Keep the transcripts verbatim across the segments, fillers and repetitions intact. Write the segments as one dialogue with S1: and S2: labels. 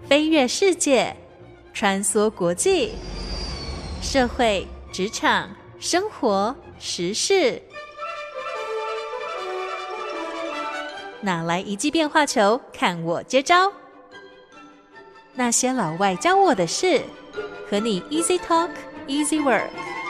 S1: 飞跃世界，穿梭国际，社会、职场、生活、时事，哪来一记变化球，看我接招。那些老外教我的事，和你 Easy Talk Easy Work。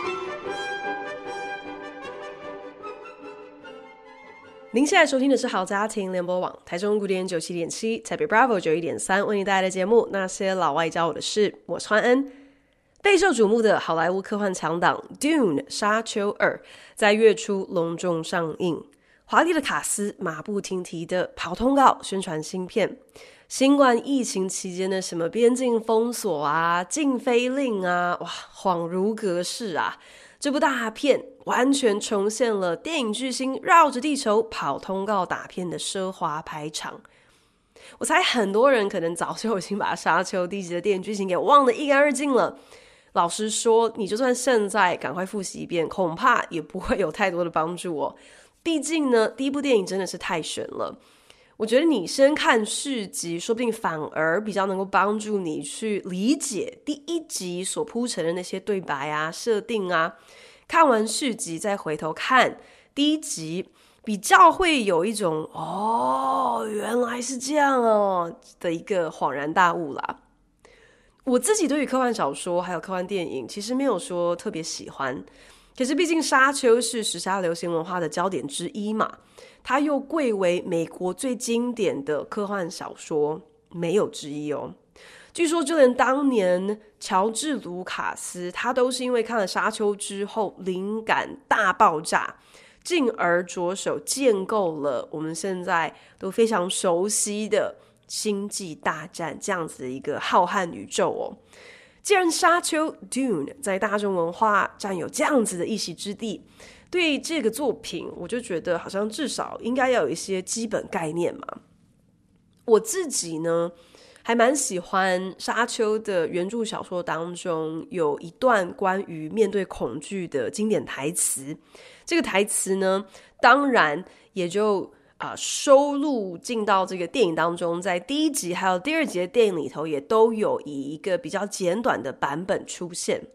S2: 您现在收听的是好家庭联播网台中古典九七点七，台北 Bravo 九一点三，为您带来的节目《那些老外教我的事》，我是欢恩。备受瞩目的好莱坞科幻强档《Dune 沙丘二》在月初隆重上映，华丽的卡司，马不停蹄的跑通告宣传新片。新冠疫情期间的什么边境封锁啊、禁飞令啊，哇，恍如隔世啊！这部大片完全重现了电影巨星绕着地球跑通告打片的奢华排场。我猜很多人可能早就已经把沙丘第一集的电影剧情给忘得一干二净了。老实说，你就算现在赶快复习一遍，恐怕也不会有太多的帮助哦。毕竟呢，第一部电影真的是太悬了。我觉得你先看续集，说不定反而比较能够帮助你去理解第一集所铺陈的那些对白啊、设定啊。看完续集再回头看第一集，比较会有一种哦，原来是这样哦的一个恍然大悟啦。我自己对于科幻小说还有科幻电影其实没有说特别喜欢，可是毕竟沙丘是时下流行文化的焦点之一嘛，它又贵为美国最经典的科幻小说，没有之一哦。据说就连当年乔治·卢卡斯，他都是因为看了沙丘之后灵感大爆炸，进而着手建构了我们现在都非常熟悉的星际大战这样子的一个浩瀚宇宙哦。既然沙丘 Dune 在大众文化占有这样子的一席之地，对这个作品我就觉得好像至少应该要有一些基本概念嘛。我自己呢还蛮喜欢沙丘的原著小说当中有一段关于面对恐惧的经典台词，这个台词呢当然也就呃，收录进到这个电影当中，在第一集还有第二集的电影里头也都有以一个比较简短的版本出现。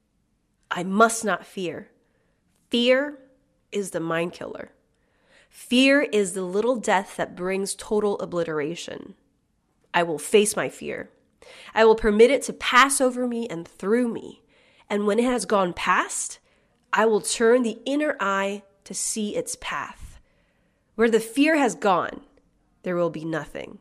S2: I must not fear. Fear is the mind killer. Fear is the little death that brings total obliteration. I will face my fear. I will permit it to pass over me and through me. And when it has gone past, I will turn the inner eye to see its path.Where the fear has gone, there will be nothing.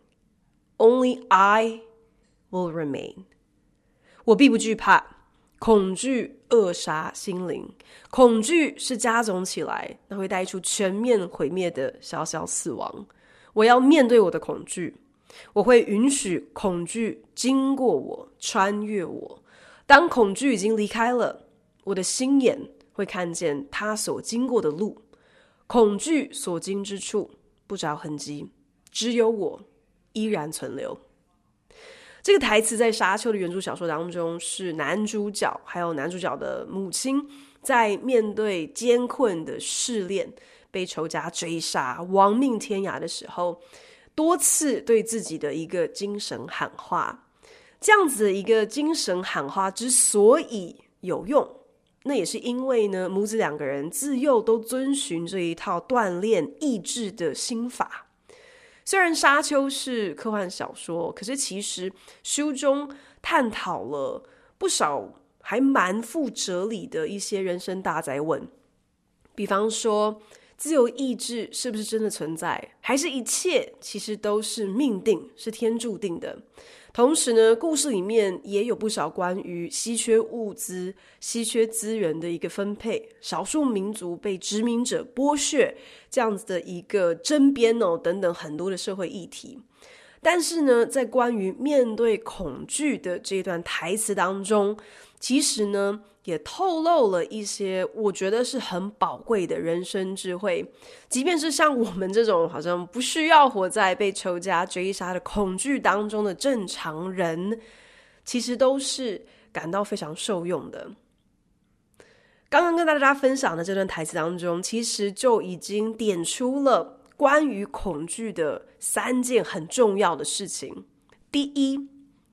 S2: Only I will remain. 我必不惧怕，恐惧扼杀心灵，恐惧是加总起来，那会带出全面毁灭的小小死亡。我要面对我的恐惧，我会允许恐惧经过我，穿越我。当恐惧已经离开了，我的心眼会看见它所经过的路。恐惧所经之处不着痕迹，只有我依然存留。这个台词在沙丘的原著小说当中是男主角还有男主角的母亲在面对艰困的试炼，被仇家追杀，亡命天涯的时候，多次对自己的一个精神喊话。这样子的一个精神喊话之所以有用，那也是因为呢，母子两个人自幼都遵循这一套锻炼意志的心法。虽然沙丘是科幻小说，可是其实书中探讨了不少还蛮富哲理的一些人生大哉问。比方说，自由意志是不是真的存在，还是一切其实都是命定，是天注定的。同时呢，故事里面也有不少关于稀缺物资、稀缺资源的一个分配，少数民族被殖民者剥削这样子的一个争辩哦，等等很多的社会议题。但是呢，在关于面对恐惧的这段台词当中，其实呢也透露了一些我觉得是很宝贵的人生智慧。即便是像我们这种好像不需要活在被仇家追杀的恐惧当中的正常人，其实都是感到非常受用的。刚刚跟大家分享的这段台词当中，其实就已经点出了关于恐惧的三件很重要的事情。第一，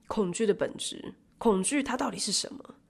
S2: 恐惧的本质，恐惧它到底是什么？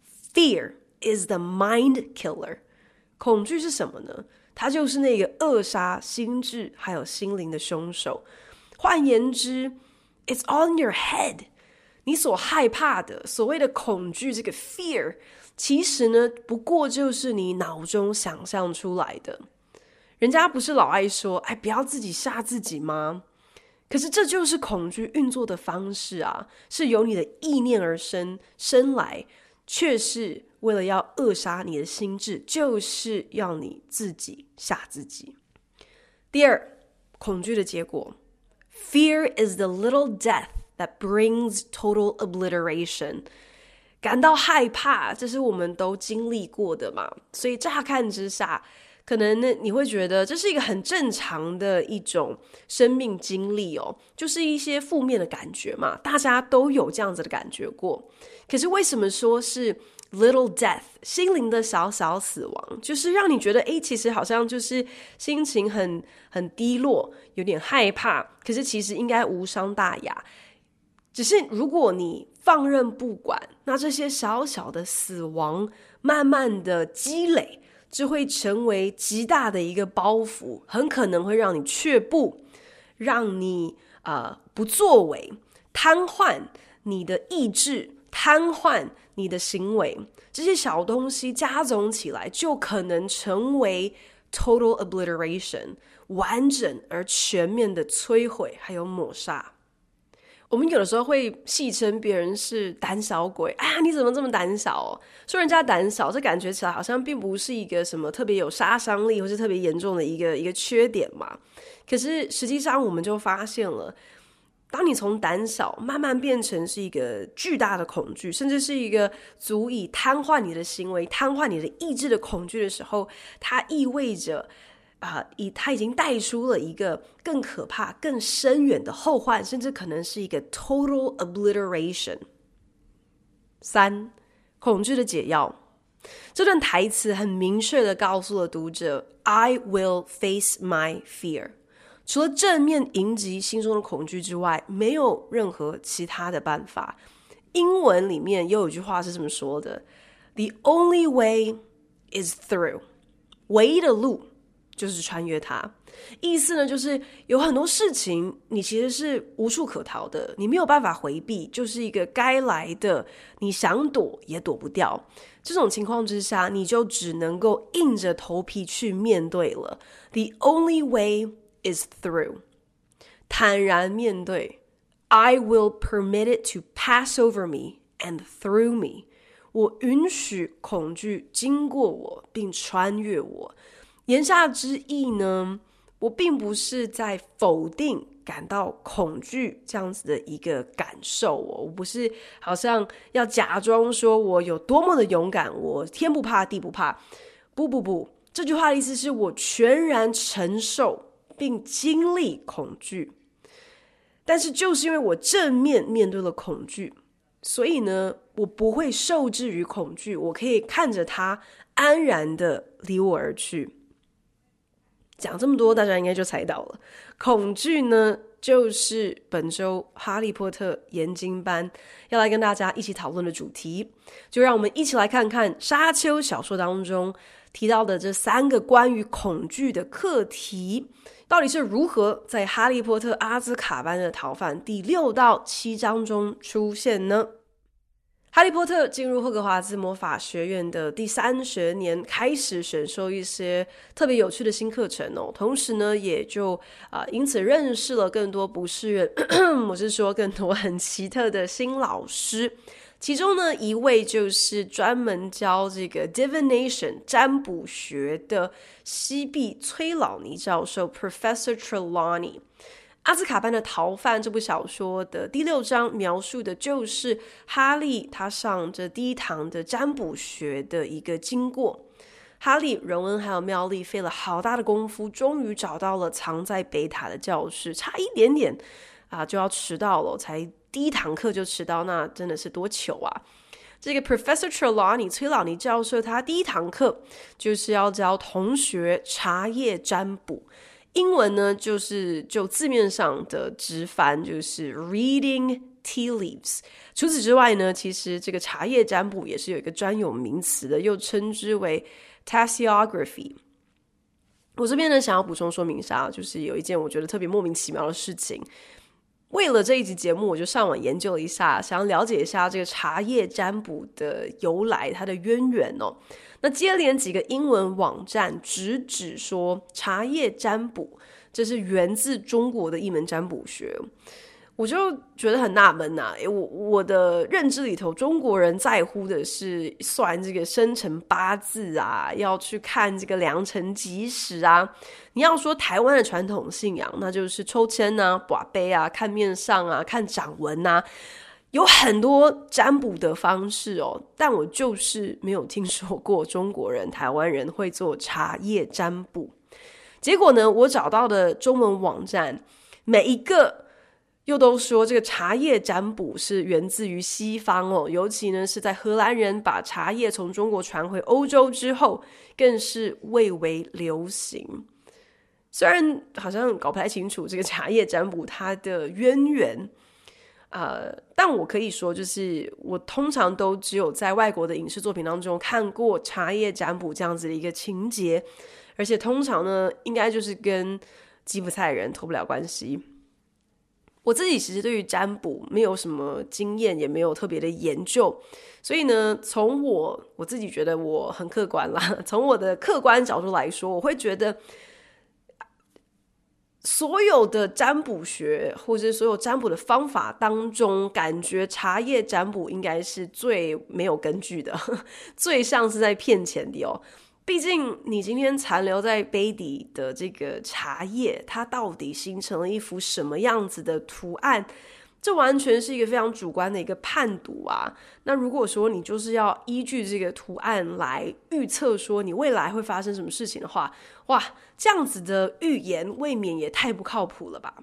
S2: Fear is the mind killer。 恐惧是什么呢？它就是那个扼杀心智还有心灵的凶手。换言之 It's all in your head。 你所害怕的所谓的恐惧，这个 fear 其实呢不过就是你脑中想象出来的。人家不是老爱说哎，不要自己吓自己吗？可是这就是恐惧运作的方式啊，是由你的意念而生，生来却是为了要扼杀你的心智，就是要你自己吓自己。第二，恐惧的结果 Fear is the little death that brings total obliteration。 感到害怕，这是我们都经历过的嘛，所以乍看之下可能呢，你会觉得这是一个很正常的一种生命经历哦，就是一些负面的感觉嘛，大家都有这样子的感觉过。可是为什么说是 little death， 心灵的小小死亡，就是让你觉得诶，其实好像就是心情很很低落，有点害怕，可是其实应该无伤大雅。只是如果你放任不管，那这些小小的死亡慢慢的积累，这会成为极大的一个包袱，很可能会让你却步，让你、呃、不作为，瘫痪你的意志，瘫痪你的行为。这些小东西加总起来，就可能成为 total obliteration， 完整而全面的摧毁还有抹杀。我们有的时候会戏称别人是胆小鬼，哎呀，你怎么这么胆小哦？说人家胆小，这感觉起来好像并不是一个什么特别有杀伤力或是特别严重的一个一个缺点嘛。可是实际上我们就发现了，当你从胆小慢慢变成是一个巨大的恐惧，甚至是一个足以瘫痪你的行为、瘫痪你的意志的恐惧的时候，它意味着啊，它已经带出了一个更可怕、更深远的后患，甚至可能是一个 total obliteration。 三，恐惧的解药。这段台词很明确的告诉了读者 I will face my fear。 除了正面迎击心中的恐惧之外，没有任何其他的办法。英文里面又有一句话是这么说的， The only way is through。 唯一的路就是穿越它。意思呢，就是有很多事情你其实是无处可逃的，你没有办法回避，就是一个该来的，你想躲也躲不掉。这种情况之下，你就只能够硬着头皮去面对了。 The only way is through。 坦然面对， I will permit it to pass over me and through me。 我允许恐惧经过我并穿越我。言下之意呢，我并不是在否定感到恐惧这样子的一个感受哦，我不是好像要假装说我有多么的勇敢，我天不怕地不怕。不不不，这句话的意思是我全然承受并经历恐惧，但是就是因为我正面面对了恐惧，所以呢，我不会受制于恐惧，我可以看着它安然的离我而去。讲这么多，大家应该就猜到了，恐惧呢，就是本周哈利波特研经班要来跟大家一起讨论的主题。就让我们一起来看看沙丘小说当中提到的这三个关于恐惧的课题，到底是如何在哈利波特阿兹卡班的逃犯第六到七章中出现呢？哈利波特进入霍格华兹魔法学院的第三学年，开始选修一些特别有趣的新课程哦。同时呢，也就、呃、因此认识了更多不是人我是说更多很奇特的新老师。其中呢，一位就是专门教这个 divination 占卜学的西壁崔老尼教授 Professor Trelawney。阿兹卡班的逃犯这部小说的第六章描述的就是哈利他上这第一堂的占卜学的一个经过。哈利、荣恩还有妙丽费了好大的功夫，终于找到了藏在北塔的教室，差一点点啊就要迟到了，才第一堂课就迟到，那真的是多糗啊。这个 Professor Trelawney 崔老尼教授，他第一堂课就是要教同学茶叶占卜。英文呢，就是就字面上的直翻就是 reading tea leaves。 除此之外呢，其实这个茶叶占卜也是有一个专有名词的，又称之为 Tasseography。 我这边呢想要补充说明一下，就是有一件我觉得特别莫名其妙的事情，为了这一集节目我就上网研究了一下，想要了解一下这个茶叶占卜的由来，它的渊源哦。那接连几个英文网站直指说茶叶占卜这是源自中国的一门占卜学，我就觉得很纳闷啊。诶我我的认知里头，中国人在乎的是算这个生辰八字啊，要去看这个良辰吉时啊。你要说台湾的传统信仰，那就是抽签啊、拔杯啊、看面相啊、看掌纹啊，有很多占卜的方式哦。但我就是没有听说过中国人、台湾人会做茶叶占卜。结果呢，我找到的中文网站每一个又都说这个茶叶占卜是源自于西方哦，尤其呢是在荷兰人把茶叶从中国传回欧洲之后，更是蔚为流行。虽然好像搞不太清楚这个茶叶占卜它的渊源，呃，但我可以说，就是我通常都只有在外国的影视作品当中看过茶叶占卜这样子的一个情节，而且通常呢，应该就是跟吉普赛人脱不了关系。我自己其实对于占卜没有什么经验，也没有特别的研究，所以呢，从我我自己觉得我很客观啦，从我的客观角度来说，我会觉得所有的占卜学或者所有占卜的方法当中，感觉茶叶占卜应该是最没有根据的，最像是在骗钱的哦。毕竟你今天残留在杯底的这个茶叶，它到底形成了一幅什么样子的图案，这完全是一个非常主观的一个判读啊。那如果说你就是要依据这个图案来预测说你未来会发生什么事情的话，哇，这样子的预言未免也太不靠谱了吧。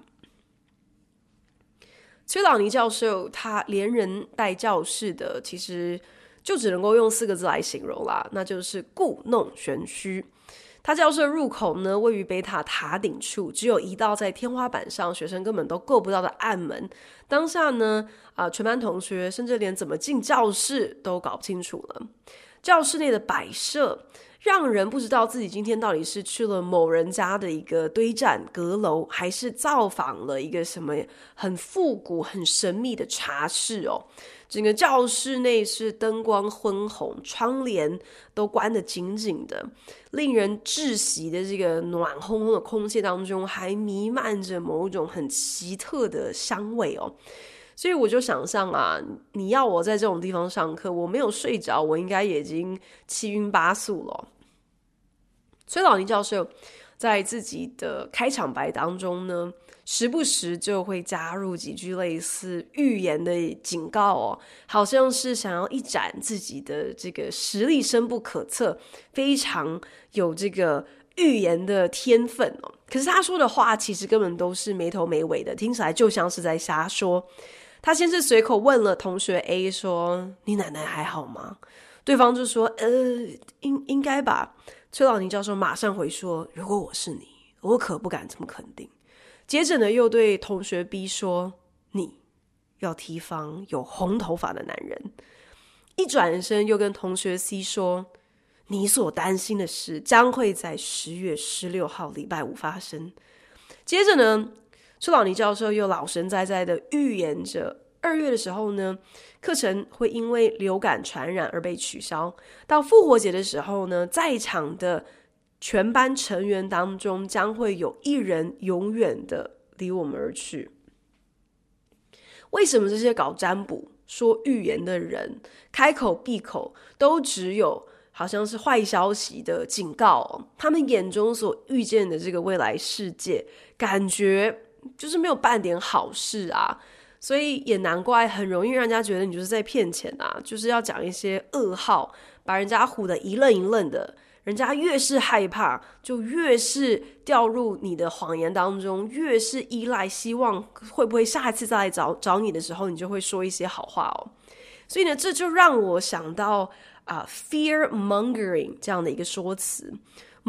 S2: 崔老尼教授他连人带教室的，其实就只能够用四个字来形容啦，那就是故弄玄虚。他教室入口呢，位于北塔塔顶处，只有一道在天花板上学生根本都够不到的暗门。当下呢，啊、呃，全班同学甚至连怎么进教室都搞不清楚了。教室内的摆设让人不知道自己今天到底是去了某人家的一个堆栈阁楼，还是造访了一个什么很复古很神秘的茶室哦。整个教室内是灯光昏红，窗帘都关得紧紧的，令人窒息的这个暖烘烘的空气当中还弥漫着某种很奇特的香味哦。所以我就想象啊，你要我在这种地方上课，我没有睡着，我应该已经七晕八素了。崔老尼教授在自己的开场白当中呢，时不时就会加入几句类似预言的警告哦，好像是想要一展自己的这个实力深不可测，非常有这个预言的天分哦。可是他说的话其实根本都是没头没尾的，听起来就像是在瞎说。他先是随口问了同学 A 说：“你奶奶还好吗？”对方就说：“呃，应应该吧。”崔老尼教授马上回说：“如果我是你，我可不敢这么肯定。”接着呢，又对同学 B 说：“你要提防有红头发的男人。”一转身又跟同学 C 说：“你所担心的事将会在十月十六号礼拜五发生。”接着呢，崔老尼教授又老神在在的预言着二月的时候呢，课程会因为流感传染而被取消，到复活节的时候呢，在场的全班成员当中将会有一人永远的离我们而去。为什么这些搞占卜说预言的人开口闭口都只有好像是坏消息的警告哦？他们眼中所预见的这个未来世界感觉就是没有半点好事啊，所以也难怪很容易让人家觉得你就是在骗钱啊，就是要讲一些噩耗，把人家唬得一愣一愣的，人家越是害怕就越是掉入你的谎言当中，越是依赖，希望会不会下一次再来找找你的时候你就会说一些好话哦。所以呢，这就让我想到、uh, fear mongering 这样的一个说辞。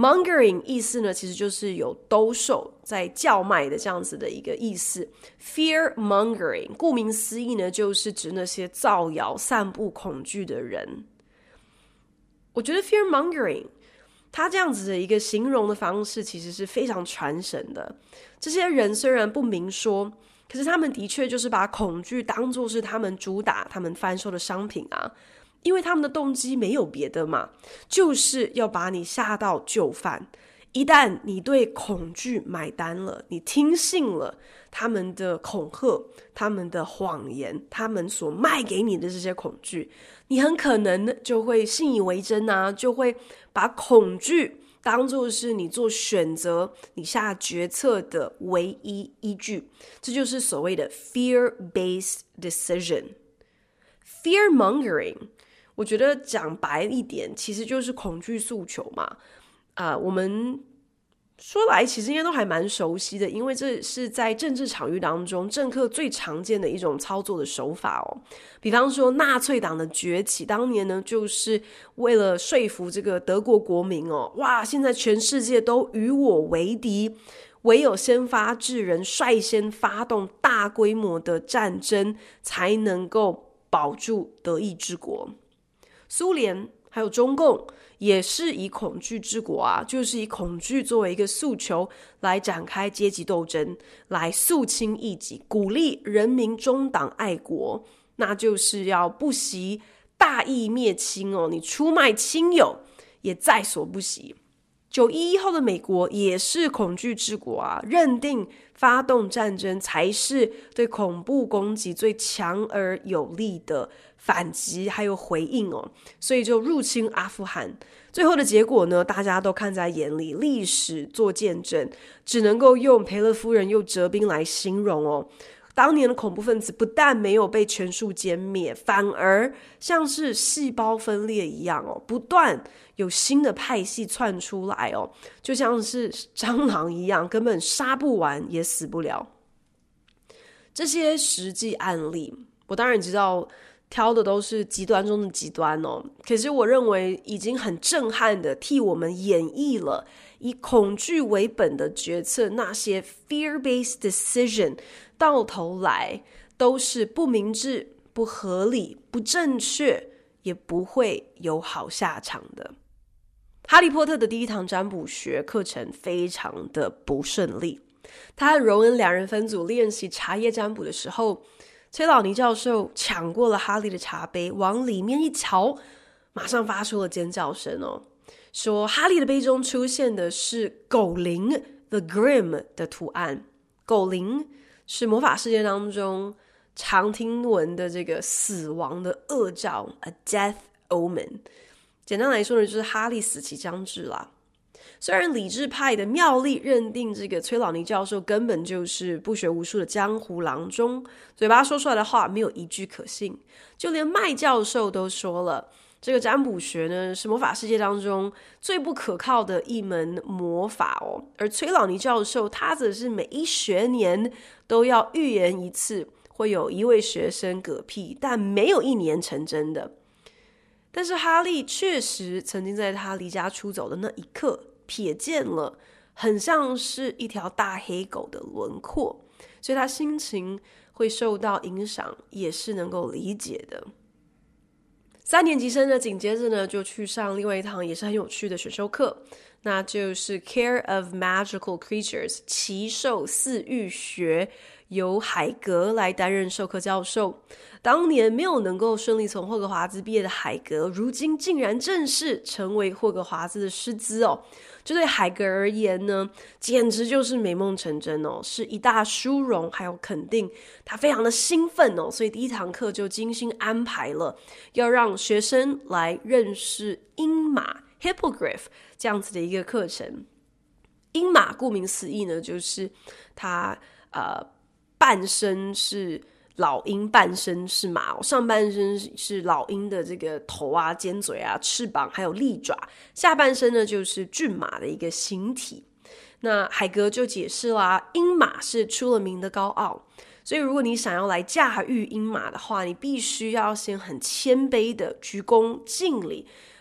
S2: Mongering 意思呢，其实就是有兜售在叫卖的这样子的一个意思。Fear mongering 顾名思义呢，就是指那些造谣散布恐惧的人。我觉得 fear mongering 它这样子的一个形容的方式其实是非常传神的。这些人虽然不明说，可是他们的确就是把恐惧当作是他们主打他们贩售的商品啊，因为他们的动机没有别的嘛，就是要把你吓到就范。一旦你对恐惧买单了，你听信了他们的恐吓，他们的谎言，他们所卖给你的这些恐惧，你很可能就会信以为真啊，就会把恐惧当作是你做选择，你下决策的唯一依据。这就是所谓的 fear-based decision。Fear mongering我觉得讲白一点，其实就是恐惧诉求嘛。啊、呃，我们说来其实应该都还蛮熟悉的，因为这是在政治场域当中政客最常见的一种操作的手法哦。比方说纳粹党的崛起，当年呢就是为了说服这个德国国民哦，哇，现在全世界都与我为敌，唯有先发制人，率先发动大规模的战争，才能够保住德意志国。苏联还有中共也是以恐惧治国啊，就是以恐惧作为一个诉求来展开阶级斗争，来肃清异己，鼓励人民忠党爱国，那就是要不惜大义灭亲哦，你出卖亲友也在所不惜。九一一后的美国也是恐惧治国啊，认定发动战争才是对恐怖攻击最强而有力的反击还有回应哦，所以就入侵阿富汗。最后的结果呢，大家都看在眼里，历史做见证，只能够用赔了夫人又折兵来形容哦。当年的恐怖分子不但没有被全数歼灭，反而像是细胞分裂一样哦，不断有新的派系窜出来哦，就像是蟑螂一样，根本杀不完也死不了。这些实际案例，我当然知道挑的都是极端中的极端哦，可是我认为已经很震撼的替我们演绎了以恐惧为本的决策，那些 fear-based decision 到头来都是不明智、不合理、不正确，也不会有好下场的。哈利波特的第一堂占卜学课程非常的不顺利，他和荣恩两人分组练习茶叶占卜的时候，崔老尼教授抢过了哈利的茶杯，往里面一瞧，马上发出了尖叫声哦，说哈利的杯中出现的是狗灵 The Grim 的图案。狗灵是魔法世界当中常听闻的这个死亡的恶兆 A Death Omen。 简单来说呢，就是哈利死期将至啦。虽然理智派的妙丽认定这个崔老尼教授根本就是不学无术的江湖郎中，嘴巴说出来的话没有一句可信，就连麦教授都说了，这个占卜学呢是魔法世界当中最不可靠的一门魔法哦。而崔老尼教授他则是每一学年都要预言一次会有一位学生嗝屁，但没有一年成真的。但是哈利确实曾经在他离家出走的那一刻瞥见了很像是一条大黑狗的轮廓，所以他心情会受到影响也是能够理解的。三年级生呢，紧接着呢就去上另外一堂也是很有趣的选修课，那就是 Care of Magical Creatures 奇兽饲育学，由海格来担任授课教授。当年没有能够顺利从霍格华兹毕业的海格，如今竟然正式成为霍格华兹的师资哦。这对海格而言呢，简直就是美梦成真哦，是一大殊荣还有肯定，他非常的兴奋哦，所以第一堂课就精心安排了要让学生来认识鹰马 Hippogriff 这样子的一个课程。鹰马顾名思义呢，就是它呃半身是老鹰，半身是马、哦、上半身是老鹰的这个头啊、尖嘴啊、翅膀还有利爪，下半身呢就是骏马的一个形体。那海格就解释啦，鹰马是出了名的高傲，所以如果你想要来驾驭鹰马的话，你必须要先很谦卑的鞠躬敬礼，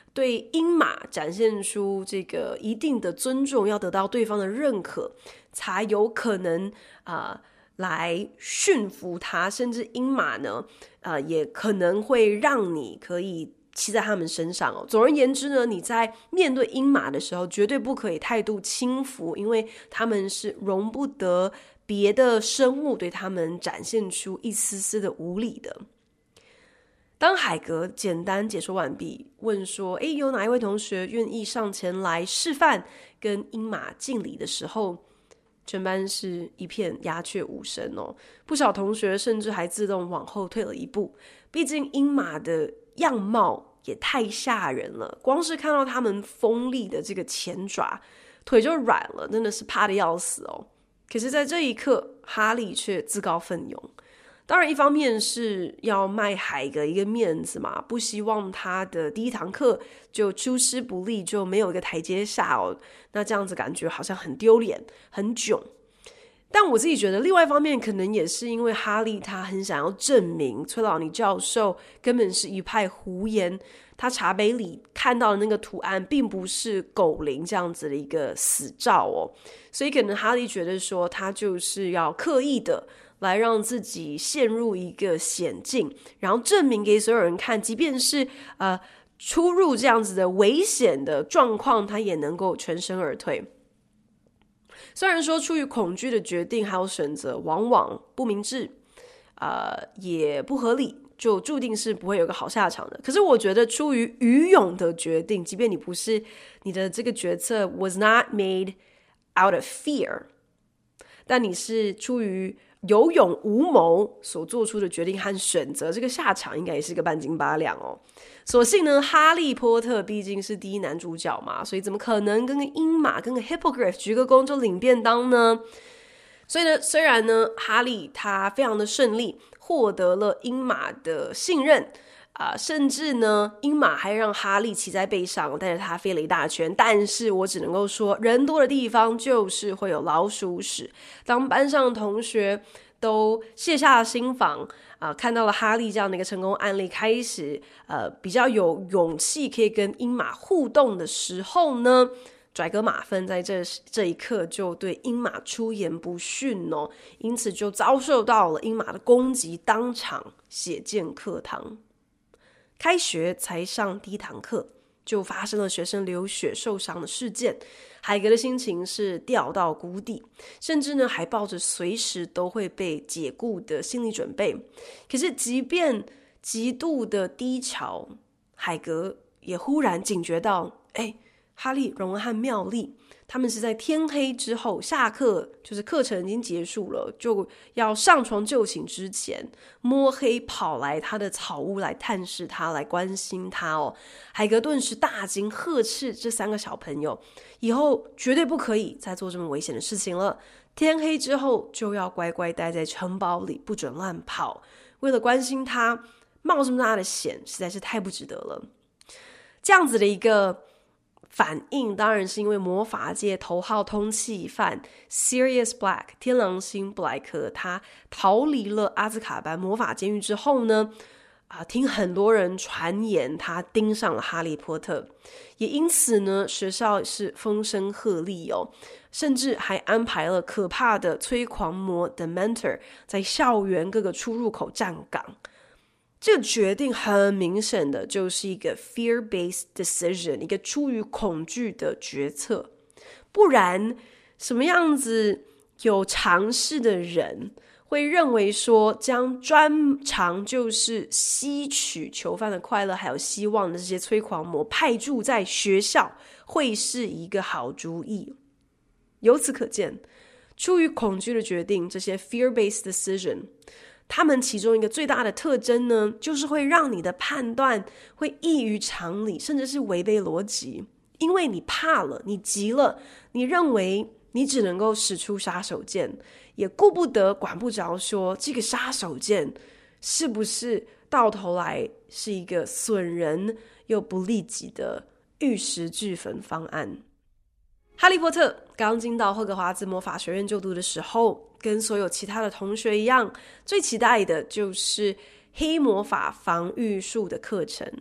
S2: 对鹰马展现出这个一定的尊重，要得到对方的认可，才有可能啊、呃、来驯服他，甚至鹰马呢，呃，也可能会让你可以骑在他们身上哦。总而言之呢，你在面对鹰马的时候，绝对不可以态度轻浮，因为他们是容不得别的生物对他们展现出一丝丝的无礼的。当海格简单解说完毕，问说诶，有哪一位同学愿意上前来示范跟鹰马敬礼的时候，全班是一片鸦雀无声哦。不少同学甚至还自动往后退了一步，毕竟鹰马的样貌也太吓人了，光是看到他们锋利的这个前爪，腿就软了，真的是怕得要死哦。可是在这一刻，哈利却自告奋勇。当然一方面是要卖海格一个面子嘛，不希望他的第一堂课就出师不利，就没有一个台阶下哦，那这样子感觉好像很丢脸很囧。但我自己觉得另外一方面可能也是因为哈利他很想要证明崔老尼教授根本是一派胡言，他茶杯里看到的那个图案并不是狗灵这样子的一个死照哦，所以可能哈利觉得说他就是要刻意的来让自己陷入一个险境，然后证明给所有人看，即便是呃出入这样子的危险的状况，他也能够全身而退。虽然说出于恐惧的决定还有选择往往不明智，呃，也不合理，就注定是不会有个好下场的。可是我觉得出于愚勇的决定，即便你不是你的这个决策 was not made out of fear， 但你是出于有勇无谋所做出的决定和选择，这个下场应该也是个半斤八两哦。所幸呢，哈利波特毕竟是第一男主角嘛，所以怎么可能跟个鹰马跟个 hippogriff 鞠个躬就领便当呢？所以呢，虽然呢哈利他非常的顺利获得了鹰马的信任啊、呃，甚至呢鹰马还让哈利骑在背上带着他飞了一大圈，但是我只能够说人多的地方就是会有老鼠屎。当班上的同学都卸下了心防啊、呃，看到了哈利这样的一个成功案例，开始呃比较有勇气可以跟鹰马互动的时候呢，拽哥马粪在这这一刻就对鹰马出言不逊哦，因此就遭受到了鹰马的攻击，当场血溅课堂。开学才上第一堂课，就发生了学生流血受伤的事件。海格的心情是掉到谷底，甚至呢还抱着随时都会被解雇的心理准备。可是即便极度的低潮，海格也忽然警觉到，哎，哈利、荣恩和妙丽他们是在天黑之后下课，就是课程已经结束了，就要上床就寝之前摸黑跑来他的草屋来探视他，来关心他哦。海格顿时大惊，呵斥这三个小朋友以后绝对不可以再做这么危险的事情了，天黑之后就要乖乖待在城堡里，不准乱跑。为了关心他冒这么大的险实在是太不值得了。这样子的一个反应当然是因为魔法界头号通缉犯 Sirius Black 天狼星布莱克，他逃离了阿兹卡班魔法监狱之后呢，啊，听很多人传言他盯上了哈利波特，也因此呢学校是风声鹤唳哦，甚至还安排了可怕的催狂魔 Dementor 在校园各个出入口站岗。这个决定很明显的就是一个 fear-based decision， 一个出于恐惧的决策。不然什么样子有常识的人会认为说将专长就是吸取囚犯的快乐还有希望的这些催狂魔派驻在学校会是一个好主意？由此可见，出于恐惧的决定，这些 fear-based decision他们其中一个最大的特征呢，就是会让你的判断会异于常理，甚至是违背逻辑。因为你怕了，你急了，你认为你只能够使出杀手锏，也顾不得管不着说这个杀手锏是不是到头来是一个损人又不利己的玉石俱焚方案。哈利波特刚进到霍格华兹魔法学院就读的时候，跟所有其他的同学一样，最期待的就是黑魔法防御术的课程。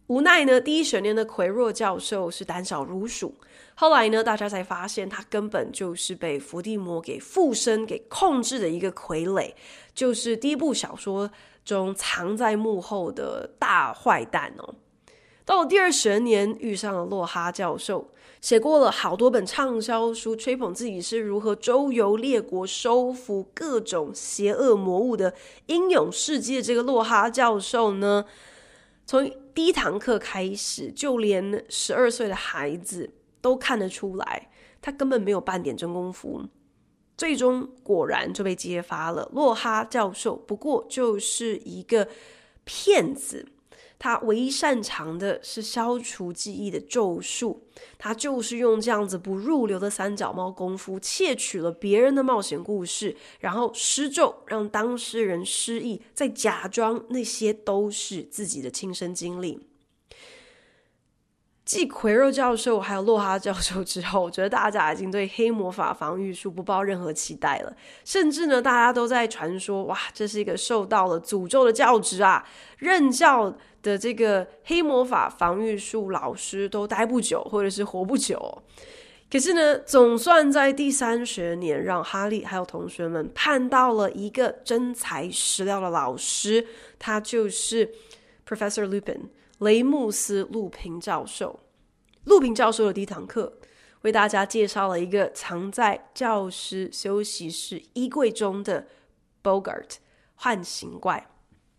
S2: 无奈呢，第一学年的奎若教授是胆小如鼠，后来呢，大家才发现他根本就是被伏地魔给附身、给控制的一个傀儡，就是第一部小说中藏在幕后的大坏蛋哦。到了第二学年，遇上了洛哈教授，写过了好多本畅销书，吹捧自己是如何周游列国、收服各种邪恶魔物的英勇事迹的这个洛哈教授呢，从第一堂课开始，就连十二岁的孩子都看得出来，他根本没有半点真功夫。最终果然就被揭发了，洛哈教授不过就是一个骗子，他唯一擅长的是消除记忆的咒术，他就是用这样子不入流的三脚猫功夫窃取了别人的冒险故事，然后施咒让当事人失忆，再假装那些都是自己的亲身经历。继奎若教授还有洛哈教授之后，我觉得大家已经对黑魔法防御术不抱任何期待了，甚至呢，大家都在传说，哇，这是一个受到了诅咒的教职啊，任教的这个黑魔法防御术老师都待不久，或者是活不久哦。可是呢，总算在第三学年，让哈利还有同学们盼到了一个真材实料的老师，他就是 Professor Lupin 雷穆斯·路平教授。路平教授的第一堂课为大家介绍了一个藏在教师休息室衣柜中的 Bogart 幻形怪。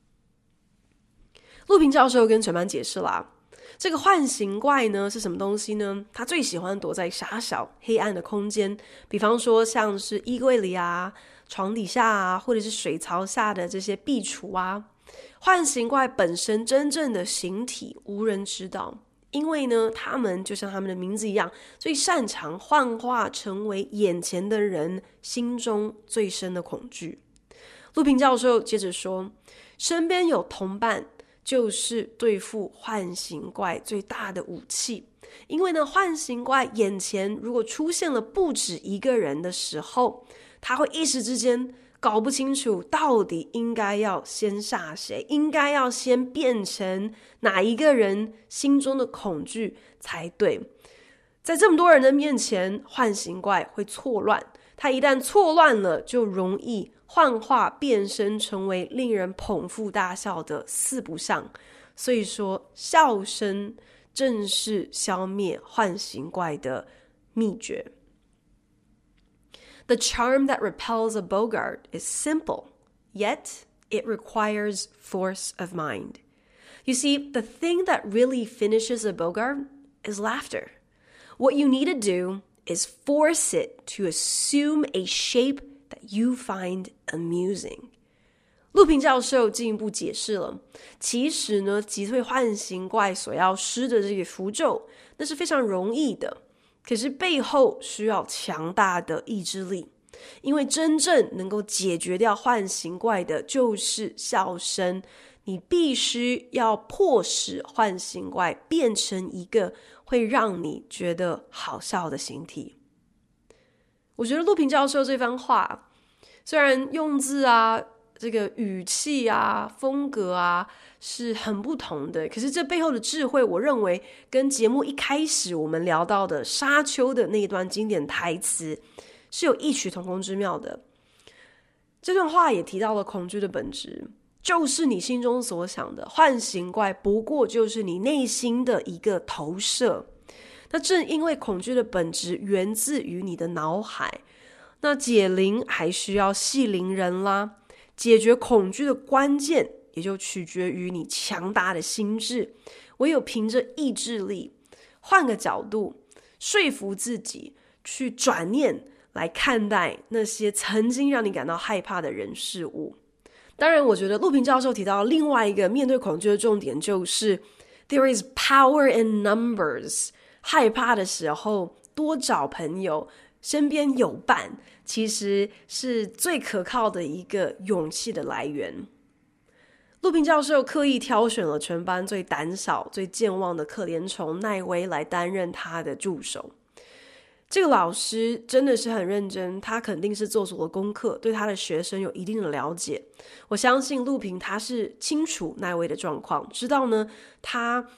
S2: 路平教授跟全班解释啦，这个幻形怪呢是什么东西呢？他最喜欢躲在狭小黑暗的空间，比方说像是衣柜里啊、床底下啊，或者是水槽下的这些壁橱啊。幻形怪本身真正的形体无人知道，因为呢，他们就像他们的名字一样，最擅长幻化成为眼前的人心中最深的恐惧。路平教授接着说，身边有同伴就是对付幻形怪最大的武器，因为呢，幻形怪眼前如果出现了不止一个人的时候，他会一时之间搞不清楚到底应该要先杀谁，应该要先变成哪一个人心中的恐惧才对。在这么多人的面前，幻形怪会错乱，他一旦错乱了，就容易幻化变身成为令人捧腹大笑的四不像。所以说，笑声正是消灭幻形怪的秘诀。The charm that repels a Bogart is simple, yet it requires force of mind. You see, the thing that really finishes a Bogart is laughter. What you need to do is force it to assume a shape that you find amusing. 路平教授进一步解释了，其实呢，击退幻形怪所要施的这个符咒，那是非常容易的。可是背后需要强大的意志力，因为真正能够解决掉幻形怪的就是笑声，你必须要迫使幻形怪变成一个会让你觉得好笑的形体。我觉得路平教授这番话，虽然用字啊、这个语气啊、风格啊是很不同的，可是这背后的智慧，我认为跟节目一开始我们聊到的沙丘的那一段经典台词是有异曲同工之妙的。这段话也提到了恐惧的本质，就是你心中所想的，幻形怪不过就是你内心的一个投射。那正因为恐惧的本质源自于你的脑海，那解铃还需要系铃人啦。解决恐惧的关键也就取决于你强大的心智，唯有凭着意志力，换个角度，说服自己去转念来看待那些曾经让你感到害怕的人事物。当然，我觉得路平教授提到另外一个面对恐惧的重点就是 There is power in numbers。 害怕的时候多找朋友，身边有伴，其实是最可靠的一个勇气的来源。路平教授刻意挑选了全班最胆小、最健忘的可怜虫奈威来担任他的助手。这个老师真的是很认真，他肯定是做足了功课，对他的学生有一定的了解。我相信路平他是清楚奈威的状况，知道呢他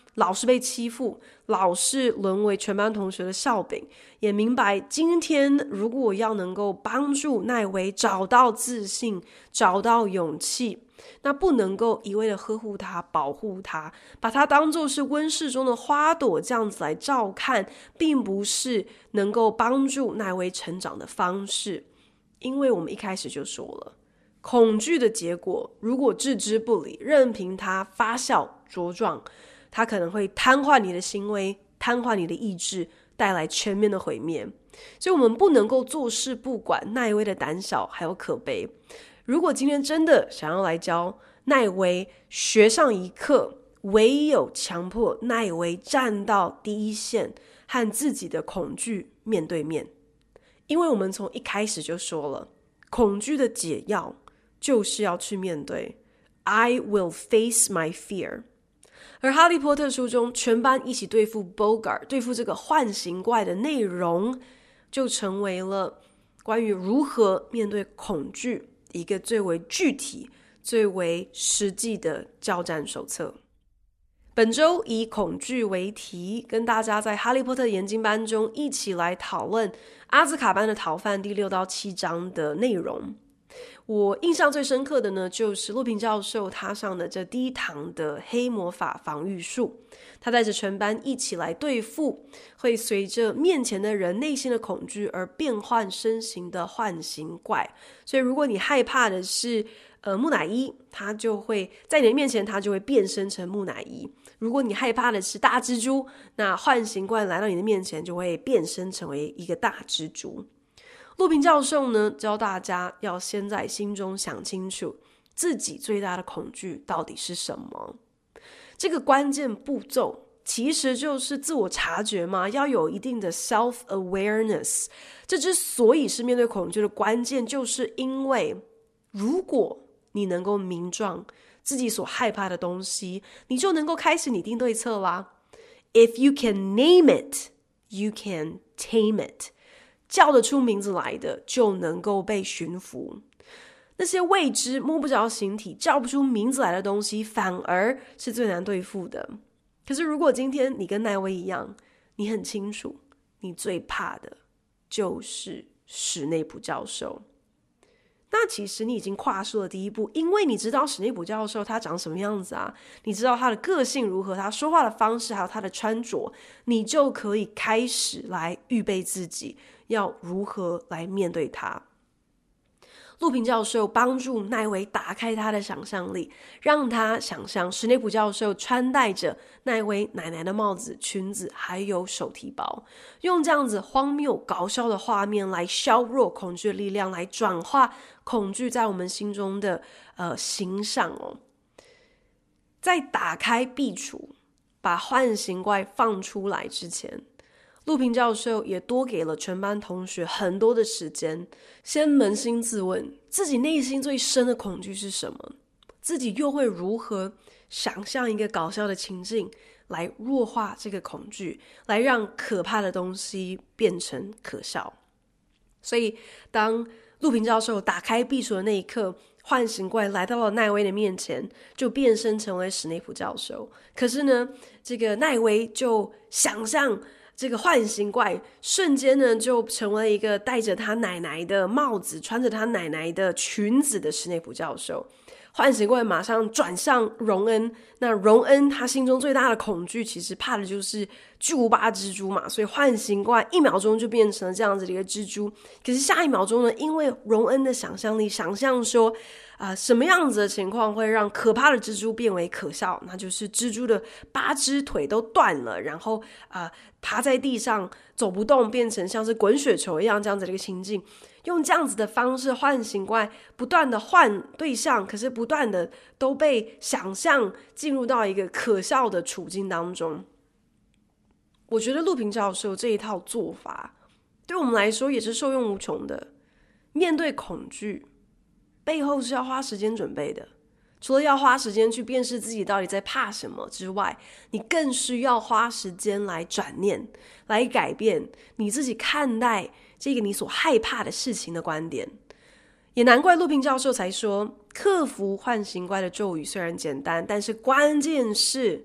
S2: 老是被欺负，老是沦为全班同学的笑柄，也明白今天如果要能够帮助奈维找到自信，找到勇气，那不能够一味的呵护他，保护他，把他当作是温室中的花朵这样子来照看，并不是能够帮助奈维成长的方式。因为我们一开始就说了，恐惧的结果如果置之不理，任凭它发酵茁壮，它可能会瘫痪你的行为，瘫痪你的意志，带来全面的毁灭。所以我们不能够坐视不管奈威的胆小还有可悲。如果今天真的想要来教奈威学上一课，唯有强迫奈威站到第一线，和自己的恐惧面对面。因为我们从一开始就说了，恐惧的解药就是要去面对 I will face my fear。 而哈利波特书中全班一起对付 Bogart， 对付这个幻形怪的内容，就成为了关于如何面对恐惧一个最为具体最为实际的交战手册。本周以恐惧为题，跟大家在哈利波特研经班中一起来讨论阿兹卡班的逃犯第六到七章的内容。我印象最深刻的呢，就是陆平教授他上的这第一堂的黑魔法防御术，他带着全班一起来对付会随着面前的人内心的恐惧而变换身形的幻形怪。所以如果你害怕的是呃木乃伊，他就会在你的面前，他就会变身成木乃伊。如果你害怕的是大蜘蛛，那幻形怪来到你的面前就会变身成为一个大蜘蛛。陆平教授呢，教大家要先在心中想清楚自己最大的恐惧到底是什么。这个关键步骤其实就是自我察觉嘛，要有一定的 self-awareness。 这之所以是面对恐惧的关键，就是因为如果你能够明状自己所害怕的东西，你就能够开始拟定对策啦。 If you can name it, you can tame it。 叫得出名字来的就能够被驯服。那些未知摸不着形体叫不出名字来的东西，反而是最难对付的。可是如果今天你跟奈威一样，你很清楚你最怕的就是史内普教授，那其实你已经跨出了第一步，因为你知道史内普教授他长什么样子啊，你知道他的个性如何，他说话的方式还有他的穿着，你就可以开始来预备自己要如何来面对他。陆平教授帮助奈维打开他的想象力，让他想象史内普教授穿戴着奈维奶奶的帽子、裙子还有手提包，用这样子荒谬搞笑的画面来削弱恐惧的力量，来转化恐惧在我们心中的呃形象哦。在打开壁橱把幻形怪放出来之前，陆平教授也多给了全班同学很多的时间，先扪心自问自己内心最深的恐惧是什么，自己又会如何想象一个搞笑的情境来弱化这个恐惧，来让可怕的东西变成可笑。所以当陆平教授打开壁橱的那一刻，幻形怪来到了奈威的面前，就变身成为史内普教授。可是呢，这个奈威就想象这个幻形怪瞬间呢就成为一个戴着他奶奶的帽子、穿着他奶奶的裙子的史内普教授。幻形怪马上转向荣恩，那荣恩他心中最大的恐惧其实怕的就是巨无霸蜘蛛嘛，所以幻形怪一秒钟就变成了这样子的一个蜘蛛。可是下一秒钟呢，因为荣恩的想象力想象说呃，什么样子的情况会让可怕的蜘蛛变为可笑，那就是蜘蛛的八只腿都断了，然后呃爬在地上走不动，变成像是滚雪球一样这样子的一个情境。用这样子的方式，幻形怪不断的换对象，可是不断的都被想象进入到一个可笑的处境当中。我觉得陆平教授这一套做法对我们来说也是受用无穷的。面对恐惧背后是要花时间准备的，除了要花时间去辨识自己到底在怕什么之外，你更需要花时间来转念，来改变你自己看待这个你所害怕的事情的观点。也难怪陆平教授才说，克服幻形怪的咒语虽然简单，但是关键是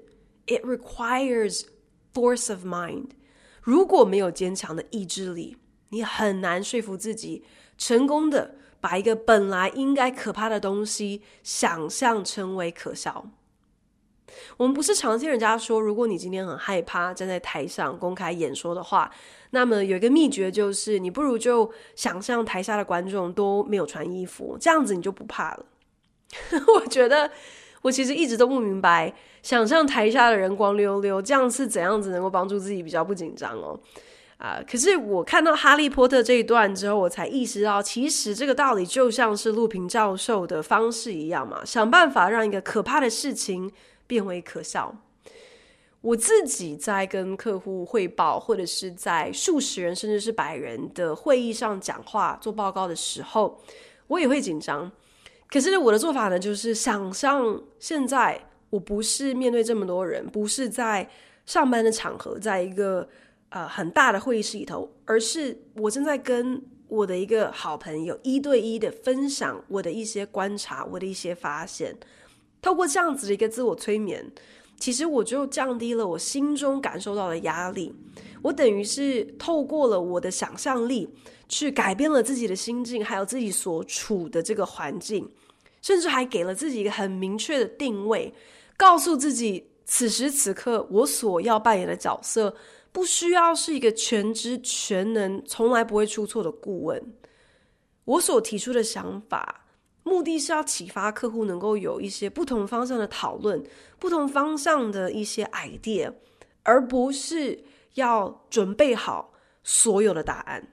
S2: It requires force of mind. 如果没有坚强的意志力，你很难说服自己成功的把一个本来应该可怕的东西想象成为可笑。我们不是常听人家说，如果你今天很害怕站在台上公开演说的话，那么有一个秘诀就是你不如就想象台下的观众都没有穿衣服，这样子你就不怕了。我觉得我其实一直都不明白，想象台下的人光溜溜，这样是怎样子能够帮助自己比较不紧张哦。啊、呃，可是我看到哈利波特这一段之后，我才意识到，其实这个道理就像是陆平教授的方式一样嘛，想办法让一个可怕的事情变为可笑。我自己在跟客户汇报，或者是在数十人甚至是百人的会议上讲话做报告的时候，我也会紧张。可是我的做法呢，就是想象现在我不是面对这么多人，不是在上班的场合，在一个呃很大的会议室里头，而是我正在跟我的一个好朋友一对一的分享我的一些观察，我的一些发现。透过这样子的一个自我催眠，其实我就降低了我心中感受到的压力。我等于是透过了我的想象力去改变了自己的心境，还有自己所处的这个环境，甚至还给了自己一个很明确的定位，告诉自己此时此刻我所要扮演的角色不需要是一个全知全能从来不会出错的顾问。我所提出的想法目的是要启发客户能够有一些不同方向的讨论，不同方向的一些 idea， 而不是要准备好所有的答案。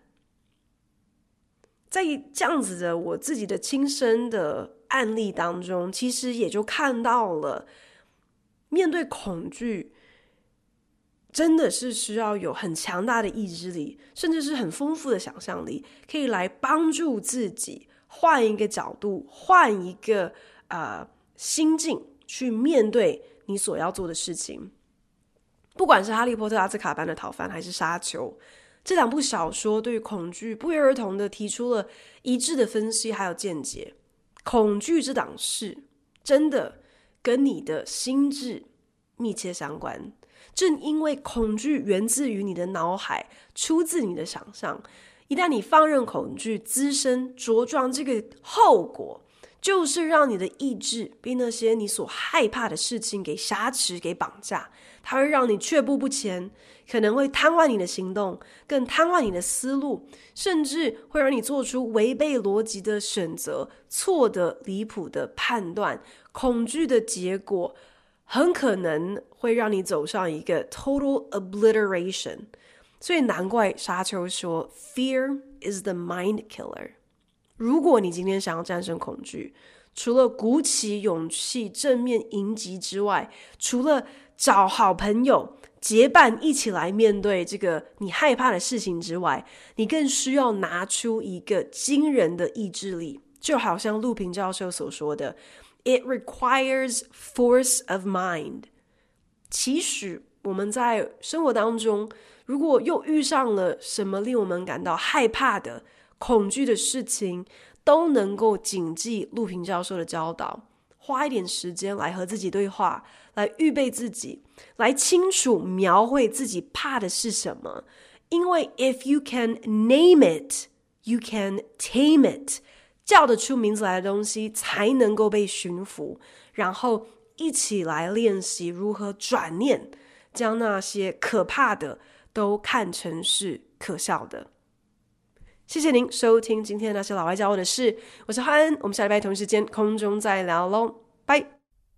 S2: 在这样子的我自己的亲身的案例当中，其实也就看到了面对恐惧真的是需要有很强大的意志力，甚至是很丰富的想象力，可以来帮助自己换一个角度，换一个呃心境去面对你所要做的事情。不管是哈利波特、阿兹卡班的逃犯还是沙丘，这两部小说对于恐惧不约而同的提出了一致的分析还有见解。恐惧这档事真的跟你的心智密切相关，正因为恐惧源自于你的脑海，出自你的想象，一旦你放任恐惧滋生茁壮，这个后果就是让你的意志被那些你所害怕的事情给挟持、给绑架，它会让你却步不前，可能会瘫痪你的行动，更瘫痪你的思路，甚至会让你做出违背逻辑的选择，错的离谱的判断。恐惧的结果很可能会让你走上一个 total obliteration。 所以难怪沙丘说 Fear is the mind killer。 如果你今天想要战胜恐惧，除了鼓起勇气正面迎击之外，除了找好朋友结伴一起来面对这个你害怕的事情之外，你更需要拿出一个惊人的意志力。就好像陆平教授所说的 It requires force of mind。 其实我们在生活当中，如果又遇上了什么令我们感到害怕的恐惧的事情，都能够谨记陆平教授的教导，花一点时间来和自己对话，来预备自己，来清楚描绘自己怕的是什么。因为 if you can name it, you can tame it。 叫得出名字来的东西才能够被驯服，然后一起来练习如何转念，将那些可怕的都看成是可笑的。谢谢您收听今天的那些老外教我的事，我是汉恩，我们下礼拜同一时间空中再聊咯，拜。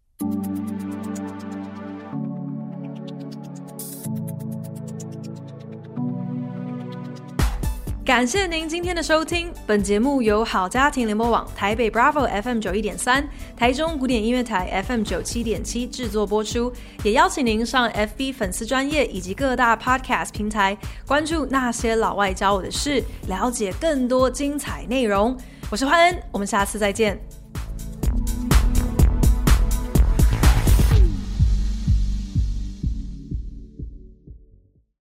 S1: 感谢您今天的收听，本节目由好家庭联播网、台北 Bravo F M 九一点三、台中古典音乐台 F M 九七点七制作播出，也邀请您上 F B 粉丝专页以及各大 Podcast 平台关注那些老外教我的事，了解更多精彩内容。我是焕恩，我们下次再见。